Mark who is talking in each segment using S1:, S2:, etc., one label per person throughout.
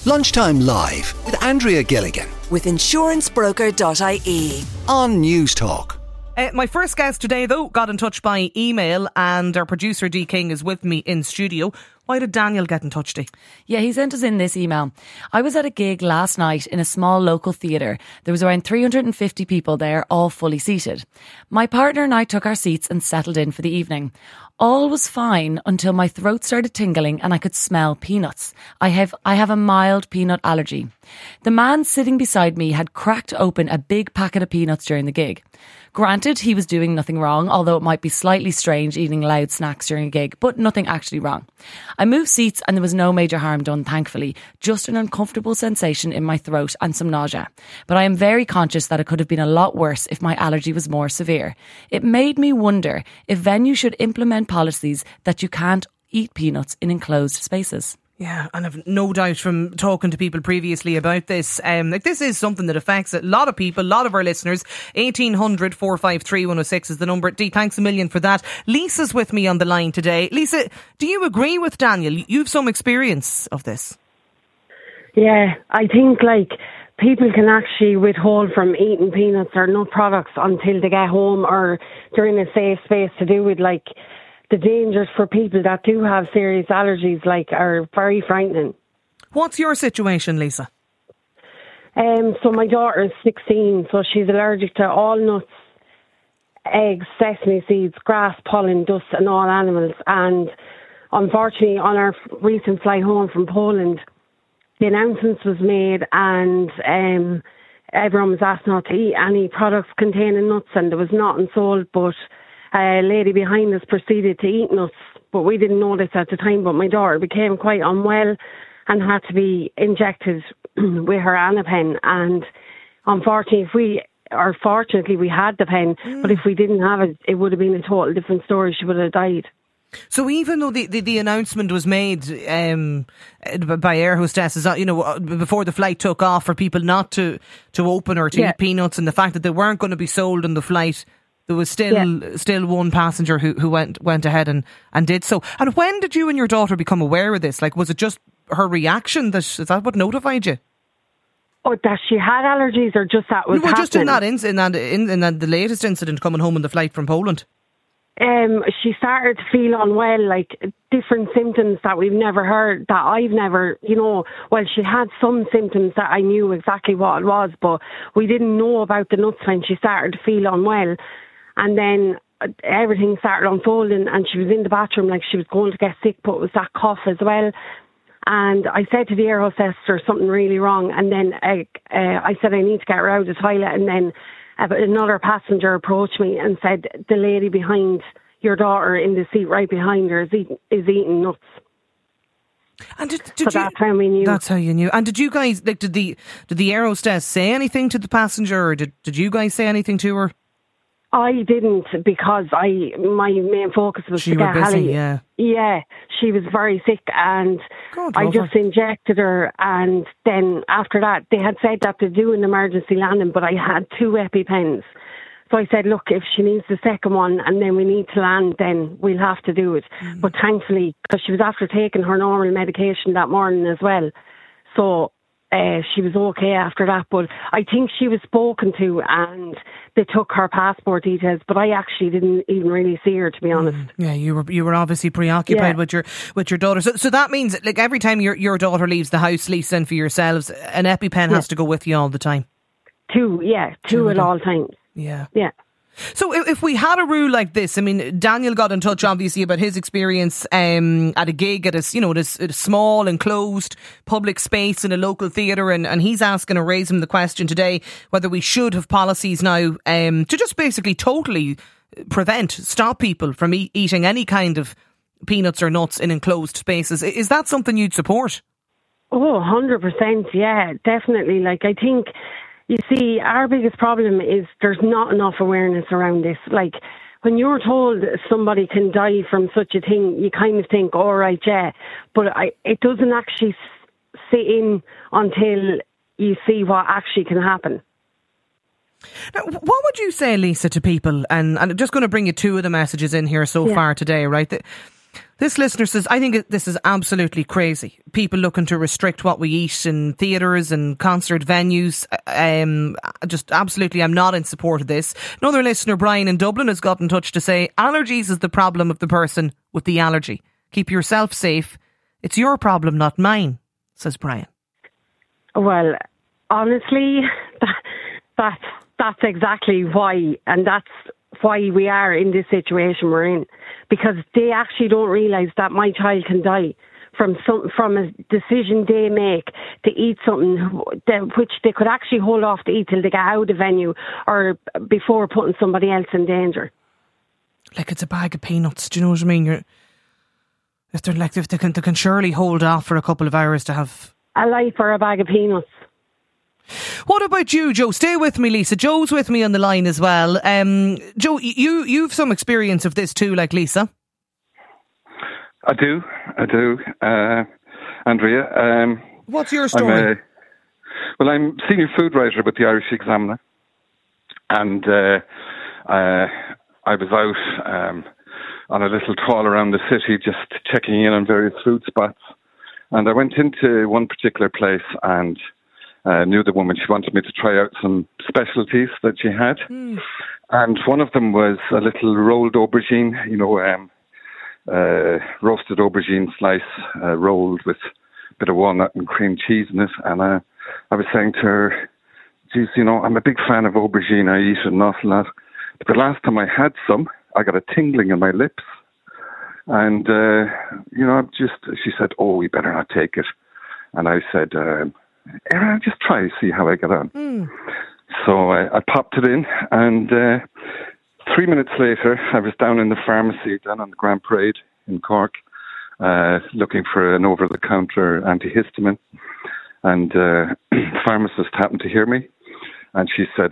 S1: Lunchtime Live with Andrea Gilligan
S2: with insurancebroker.ie
S1: on News Talk.
S3: My first guest today, though, got in touch by email, and our producer Dee King is with me in studio. Why did Daniel get in touch, Dee?
S4: Yeah, he sent us in this email. I was at a gig last night in a small local theatre. There was around 350 people there, all fully seated. My partner and I took our seats and settled in for the evening. All was fine until my throat started tingling and I could smell peanuts. I have a mild peanut allergy. The man sitting beside me had cracked open a big packet of peanuts during the gig. Granted, he was doing nothing wrong, although it might be slightly strange eating loud snacks during a gig, but nothing actually wrong. I moved seats and there was no major harm done, thankfully, just an uncomfortable sensation in my throat and some nausea. But I am very conscious that it could have been a lot worse if my allergy was more severe. It made me wonder if venues should implement policies that you can't eat peanuts in enclosed spaces.
S3: Yeah, and I've no doubt from talking to people previously about this, this is something that affects a lot of people, a lot of our listeners. 1800 453 106 is the number. Dee, thanks a million for that. Lisa's with me on the line today. Lisa, do you agree with Daniel? You've some experience of this.
S5: Yeah, I think people can actually withhold from eating peanuts or nut products until they get home or during a safe space to do with the dangers for people that do have serious allergies are very frightening.
S3: What's your situation, Lisa?
S5: So my daughter is 16, so she's allergic to all nuts, eggs, sesame seeds, grass, pollen, dust and all animals. And unfortunately, on our recent flight home from Poland, the announcement was made and everyone was asked not to eat any products containing nuts, and there was nothing sold, but a lady behind us proceeded to eat nuts, but we didn't know this at the time. But my daughter became quite unwell and had to be injected with her Anapen. And unfortunately, fortunately we had the pen, but if we didn't have it, it would have been a total different story. She would have died.
S3: So even though the announcement was made by air hostesses, before the flight took off, for people not to open or to eat peanuts, and the fact that they weren't going to be sold on the flight, there was still one passenger who went ahead and did so. And when did you and your daughter become aware of this? Was it just her reaction is that what notified you?
S5: Or that she had allergies, or just that was happening?
S3: Just in the latest incident coming home on the flight from Poland.
S5: She started to feel unwell, different symptoms that we've never heard, that I've never, she had some symptoms that I knew exactly what it was, but we didn't know about the nuts when she started to feel unwell. And then everything started unfolding, and she was in the bathroom she was going to get sick, but it was that cough as well. And I said to the air hostess, there's something really wrong. And then I said I need to get her out of the toilet, and then another passenger approached me and said, the lady behind your daughter in the seat right behind her is eating nuts.
S3: And
S5: that's how we knew.
S3: That's how you knew. And did you guys, did the air hostess say anything to the passenger, or did you guys say anything to her?
S5: I didn't, because my main focus was to get Hallie. Yeah, she was very sick, and I just injected her. And then after that, they had said that to do an emergency landing, but I had 2 EpiPens. So I said, look, if she needs the second one and then we need to land, then we'll have to do it. But thankfully, because she was after taking her normal medication that morning as well, so she was okay after that. But I think she was spoken to and they took her passport details, but I actually didn't even really see her, to be honest.
S3: Yeah, you were obviously preoccupied with your daughter. So that means every time your daughter leaves the house, Lisa, and for yourselves, an EpiPen has to go with you all the time.
S5: 2 at all times.
S3: Yeah. So if we had a rule like this, I mean, Daniel got in touch obviously about his experience at a gig at a small enclosed public space in a local theatre, and he's asking or raising the question today whether we should have policies now to just basically totally stop people from eating any kind of peanuts or nuts in enclosed spaces. Is that something you'd support?
S5: Oh, 100%, yeah, definitely. I think, you see, our biggest problem is there's not enough awareness around this. When you're told somebody can die from such a thing, you kind of think, all right, yeah. But it doesn't actually sit in until you see what actually can happen.
S3: Now, what would you say, Lisa, to people, and I'm just going to bring you 2 of the messages in here so far today, right? This listener says, I think this is absolutely crazy. People looking to restrict what we eat in theatres and concert venues. Just absolutely, I'm not in support of this. Another listener, Brian in Dublin, has got in touch to say, allergies is the problem of the person with the allergy. Keep yourself safe. It's your problem, not mine, says Brian.
S5: Well, honestly, that's exactly why, and that's why we are in this situation we're in, because they actually don't realise that my child can die from a decision they make to eat something which they could actually hold off to eat till they get out of the venue or before putting somebody else in danger.
S3: Like it's a bag of peanuts, do you know what I mean? If they can surely hold off for a couple of hours to have
S5: a life or a bag of peanuts.
S3: What about you, Joe? Stay with me, Lisa. Joe's with me on the line as well. Joe, you've some experience of this too, like Lisa.
S6: I do, Andrea.
S3: What's your story?
S6: I'm senior food writer with the Irish Examiner, and I was out on a little tour around the city, just checking in on various food spots, and I went into one particular place and knew the woman. She wanted me to try out some specialties that she had. And one of them was a little rolled aubergine, roasted aubergine slice, rolled with a bit of walnut and cream cheese in it. And I was saying to her, geez, I'm a big fan of aubergine. I eat it an awful lot. But the last time I had some, I got a tingling in my lips. And, she said, oh, we better not take it. And I said, I'll just try, see how I get on. So I popped it in, and 3 minutes later, I was down in the pharmacy, down on the Grand Parade in Cork, looking for an over-the-counter antihistamine. And the pharmacist happened to hear me, and she said,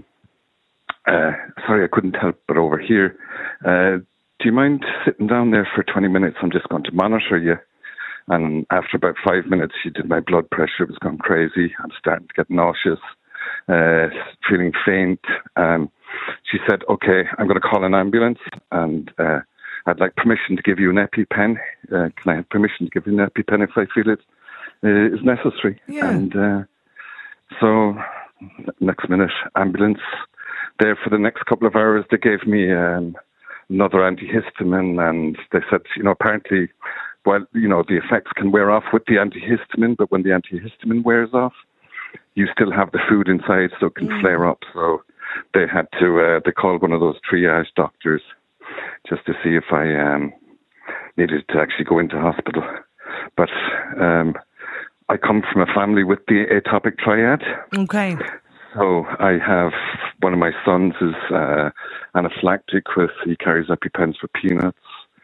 S6: sorry, I couldn't help but overhear. Do you mind sitting down there for 20 minutes? I'm just going to monitor you. And after about 5 minutes, she did my blood pressure. It was going crazy. I'm starting to get nauseous, feeling faint. She said, okay, I'm going to call an ambulance, and I'd like permission to give you an EpiPen. Can I have permission to give you an EpiPen if I feel it is necessary?
S3: Yeah.
S6: And so next minute, ambulance. There for the next couple of hours, they gave me another antihistamine, and they said, apparently, well, the effects can wear off with the antihistamine, but when the antihistamine wears off, you still have the food inside, so it can flare up. So they had to, they called one of those triage doctors just to see if I needed to actually go into hospital. But I come from a family with the atopic triad.
S3: Okay.
S6: So I have one of my sons is anaphylactic he carries EpiPens for peanuts.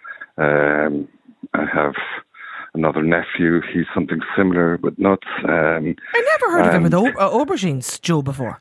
S6: I have another nephew. He's something similar with nuts.
S3: I never heard of him with aubergines, Joe, before.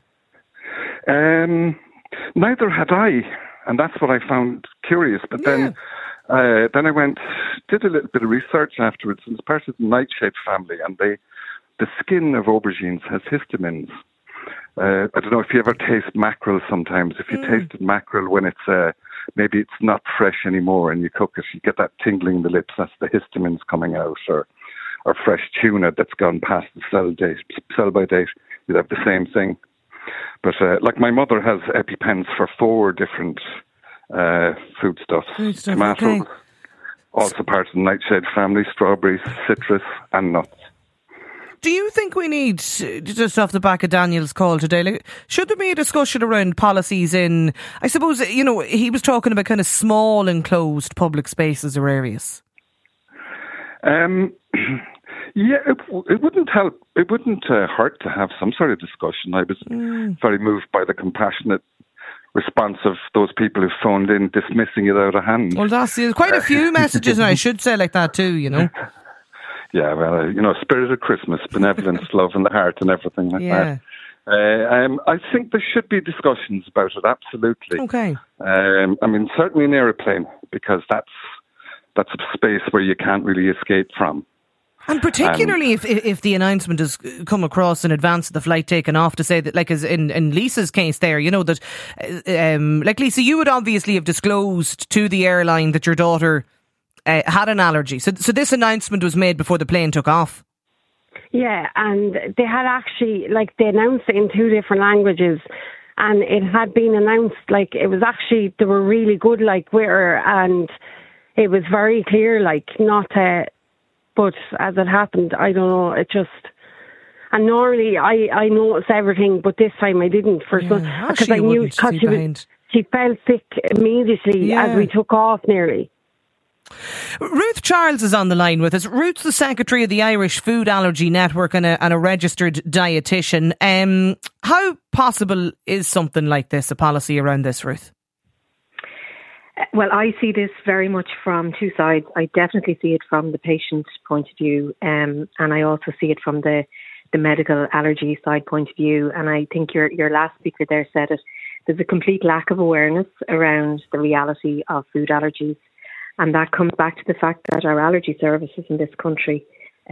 S6: Neither had I, and that's what I found curious. But then I did a little bit of research afterwards. It's part of the nightshade family, and the skin of aubergines has histamines. I don't know if you ever taste mackerel sometimes. If you tasted mackerel when it's maybe it's not fresh anymore and you cook it, you get that tingling in the lips. That's the histamines coming out. Or fresh tuna that's gone past the sell-by date. You'd have the same thing. But like my mother has EpiPens for 4 different foodstuffs. Tomatoes,
S3: okay.
S6: Also part of the nightshade family, strawberries, citrus and nuts.
S3: Do you think we need, just off the back of Daniel's call today, should there be a discussion around policies in, I suppose, he was talking about kind of small enclosed public spaces or areas?
S6: Yeah, it wouldn't help. It wouldn't hurt to have some sort of discussion. I was very moved by the compassionate response of those people who phoned in dismissing it out of hand.
S3: Well, there's quite a few messages, and I should say like that too,
S6: Yeah, well, spirit of Christmas, benevolence, love in the heart and everything like that. I think there should be discussions about it, absolutely.
S3: Okay.
S6: Certainly an aeroplane, because that's a space where you can't really escape from.
S3: And particularly if the announcement has come across in advance of the flight taking off to say that, like as in Lisa's case there, that, like Lisa, you would obviously have disclosed to the airline that your daughter had an allergy. So this announcement was made before the plane took off.
S5: Yeah, and they had actually, they announced it in 2 different languages, and it had been announced, it was actually, they were really good, with her, and it was very clear, not but as it happened, I don't know, it just... And normally I notice everything, but this time I didn't. Because I knew she fell sick immediately as we took off nearly.
S3: Ruth Charles is on the line with us. Ruth's the secretary of the Irish Food Allergy Network and a registered dietitian. How possible is something like this, a policy around this, Ruth?
S7: Well, I see this very much from 2 sides. I definitely see it from the patient's point of view, and I also see it from the medical allergy side point of view. And I think your last speaker there said it. There's a complete lack of awareness around the reality of food allergies. And that comes back to the fact that our allergy services in this country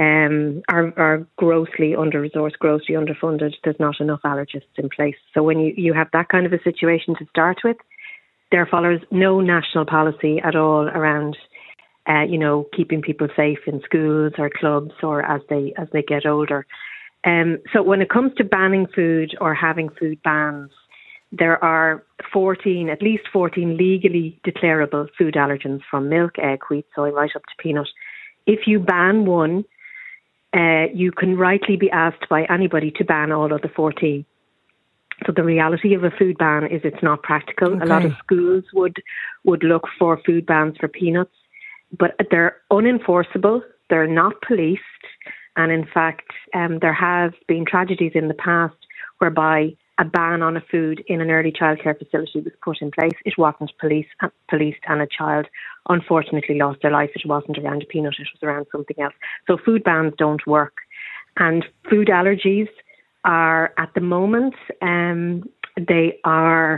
S7: are grossly under-resourced, grossly underfunded. There's not enough allergists in place. So when you have that kind of a situation to start with, there follows no national policy at all around keeping people safe in schools or clubs or as they get older. So when it comes to banning food or having food bans, there are at least 14 legally declarable food allergens, from milk, egg, wheat, soy, right up to peanut. If you ban one, you can rightly be asked by anybody to ban all of the 14. So the reality of a food ban is it's not practical. Okay. A lot of schools would look for food bans for peanuts, but they're unenforceable. They're not policed. And in fact, there have been tragedies in the past whereby a ban on a food in an early childcare facility was put in place. It wasn't policed, and a child unfortunately lost their life. It wasn't around a peanut, it was around something else. So food bans don't work. And food allergies are, at the moment, they are...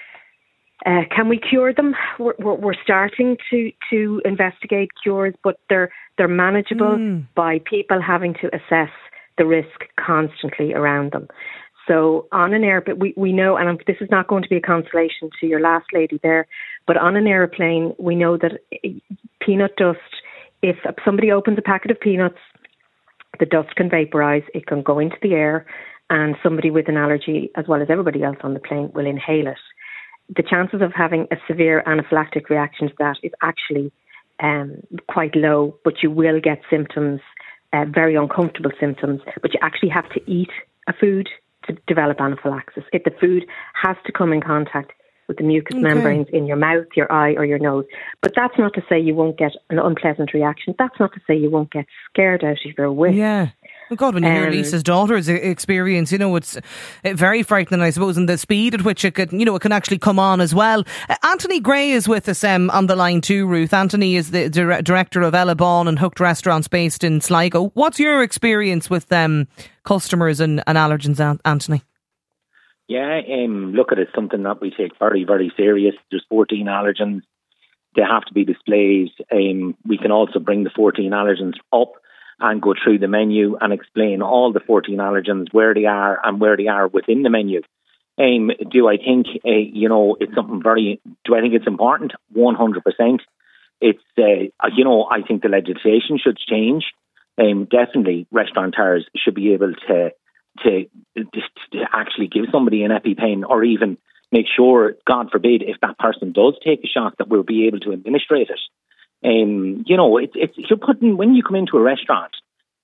S7: can we cure them? We're starting to investigate cures, but they're manageable by people having to assess the risk constantly around them. So on an airplane, we know, and this is not going to be a consolation to your last lady there, but on an airplane, we know that peanut dust, if somebody opens a packet of peanuts, the dust can vaporise, it can go into the air, and somebody with an allergy, as well as everybody else on the plane, will inhale it. The chances of having a severe anaphylactic reaction to that is actually quite low, but you will get symptoms, very uncomfortable symptoms, but you actually have to eat a food to develop anaphylaxis. If the food has to come in contact with the mucous membranes in your mouth, your eye or your nose. But that's not to say you won't get an unpleasant reaction. That's not to say you won't get scared out of your wits.
S3: Yeah. Oh God, when you hear Lisa's daughter's experience, it's very frightening, I suppose, and the speed at which it could, it can actually come on as well. Anthony Gray is with us on the line too, Ruth. Anthony is the director of Ella Bawn and Hooked Restaurants based in Sligo. What's your experience with customers and allergens, Anthony?
S8: Yeah, look at it, something that we take very, very serious. There's 14 allergens. They have to be displayed. We can also bring the 14 allergens up and go through the menu and explain all the 14 allergens, where they are and where they are within the menu. Do I think, it's something do I think it's important? 100%. It's, I think the legislation should change. Definitely restaurateurs should be able to actually give somebody an EpiPen, or even make sure, God forbid, if that person does take a shot, that we'll be able to administrate it. You're putting, when you come into a restaurant,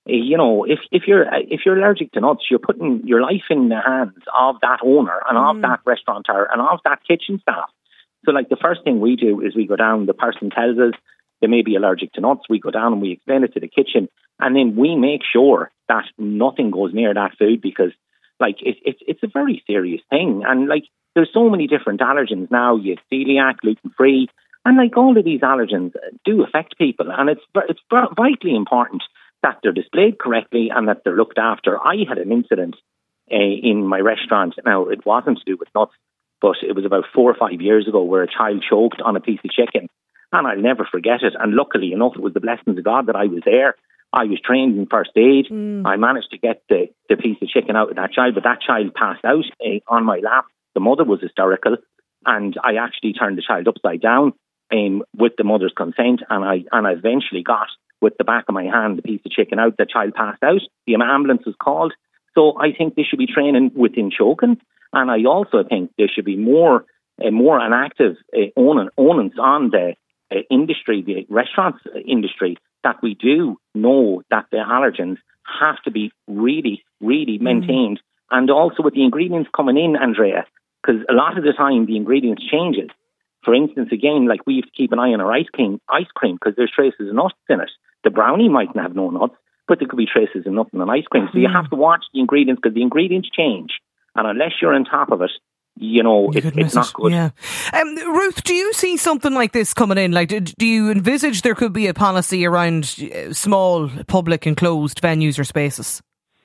S8: if you're allergic to nuts, you're putting your life in the hands of that owner and of that restaurateur and of that kitchen staff. So the first thing we do is we go down, the person tells us they may be allergic to nuts, we go down and we explain it to the kitchen, and then we make sure that nothing goes near that food, because it's a very serious thing. And there's so many different allergens now. You have celiac, gluten-free, and all of these allergens do affect people, and it's vitally important that they're displayed correctly and that they're looked after. I had an incident in my restaurant. Now, it wasn't to do with nuts, but it was about 4 or 5 years ago, where a child choked on a piece of chicken, and I'll never forget it. And luckily enough, it was the blessings of God that I was there. I was trained in first aid. I managed to get the piece of chicken out of that child, but that child passed out on my lap. The mother was hysterical, and I actually turned the child upside down. with the mother's consent, and I eventually got, with the back of my hand, the piece of chicken out. The child passed out. The ambulance was called. So I think there should be training within choking, and I also think there should be more an active onus on the industry, the restaurants industry, that we do know that the allergens have to be really, really maintained. And also with the ingredients coming in, Andrea, because a lot of the time the ingredients changes. For instance, again, like we have to keep an eye on our ice cream because there's traces of nuts in it. The brownie mightn't have no nuts, but there could be traces of nuts in an ice cream. So you have to watch the ingredients, because the ingredients change. And unless you're on top of it, it's not good.
S3: Yeah. Ruth, do you see something like this coming in? Like, do you envisage there could be a policy around small public enclosed venues or spaces?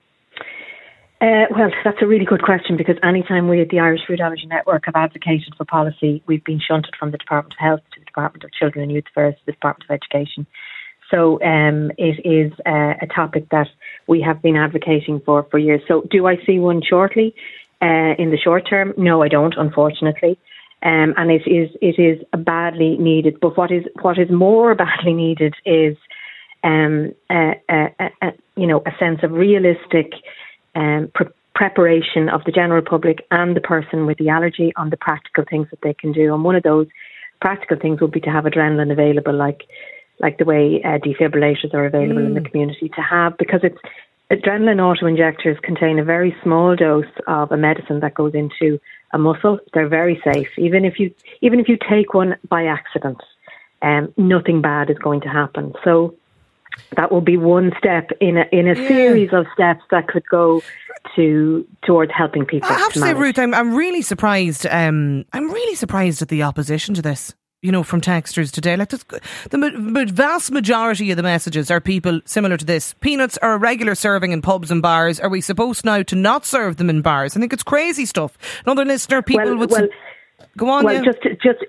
S7: Well, that's a really good question, because anytime we at the Irish Food Allergy Network have advocated for policy, we've been shunted from the Department of Health to the Department of Children and Youth Affairs to the Department of Education. So it is a topic that we have been advocating for years. So do I see one shortly? In the short term? No, I don't, unfortunately. And it is badly needed. But what is more badly needed is a sense of realistic preparation of the general public and the person with the allergy on the practical things that they can do. And one of those practical things would be to have adrenaline available, like the way defibrillators are available in the community to have, because adrenaline auto-injectors contain a very small dose of a medicine that goes into a muscle. They're very safe. Even if you take one by accident, nothing bad is going to happen. So that will be one step in a series of steps that could go towards helping people.
S3: I have to say, Ruth, I'm really surprised. I'm really surprised at the opposition to this. From texters today. Like the vast majority of the messages are people similar to this. Peanuts are a regular serving in pubs and bars. Are we supposed now to not serve them in bars? I think it's crazy stuff. Another listener, people would go on.
S7: Well, just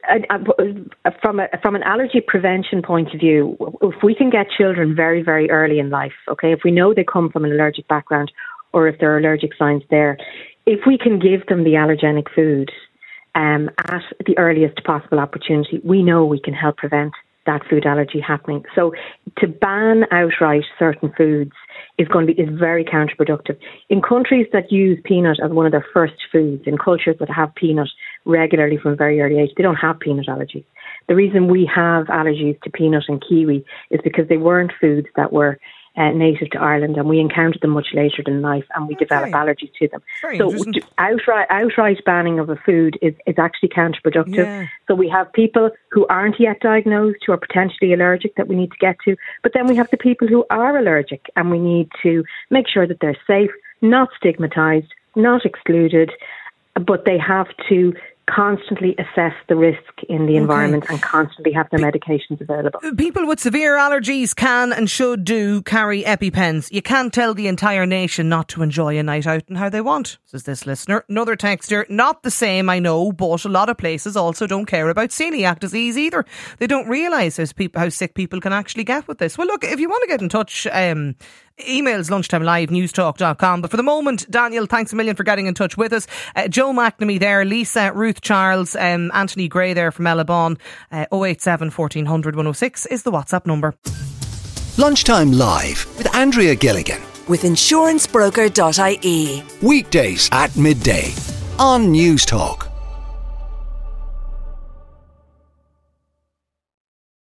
S7: from an allergy prevention point of view, if we can get children very, very early in life, okay, if we know they come from an allergic background or if there are allergic signs there, if we can give them the allergenic food at the earliest possible opportunity, we know we can help prevent that food allergy happening. So to ban outright certain foods is very counterproductive. In countries that use peanut as one of their first foods, in cultures that have peanut regularly from a very early age, they don't have peanut allergies. The reason we have allergies to peanut and kiwi is because they weren't foods that were native to Ireland, and we encountered them much later in life, and we develop allergies to them. So outright banning of a food is actually counterproductive. Yeah. So we have people who aren't yet diagnosed, who are potentially allergic, that we need to get to. But then we have the people who are allergic, and we need to make sure that they're safe, not stigmatised, not excluded, but they have to constantly assess the risk in the environment and constantly have their medications available.
S3: People with severe allergies can and should carry EpiPens. You can't tell the entire nation not to enjoy a night out and how they want, says this listener. Another texter, not the same, I know, but a lot of places also don't care about celiac disease either. They don't realise how sick people can actually get with this. Well, look, if you want to get in touch, emails lunchtimelive@newstalk.com. But for the moment, Daniel, thanks a million for getting in touch with us. Joe McNamee there, Lisa, Ruth Charles, Anthony Gray there from Ellabon. 087 1400 106 is the WhatsApp number.
S1: Lunchtime Live with Andrea Gilligan.
S2: With insurancebroker.ie.
S1: Weekdays at midday on Newstalk.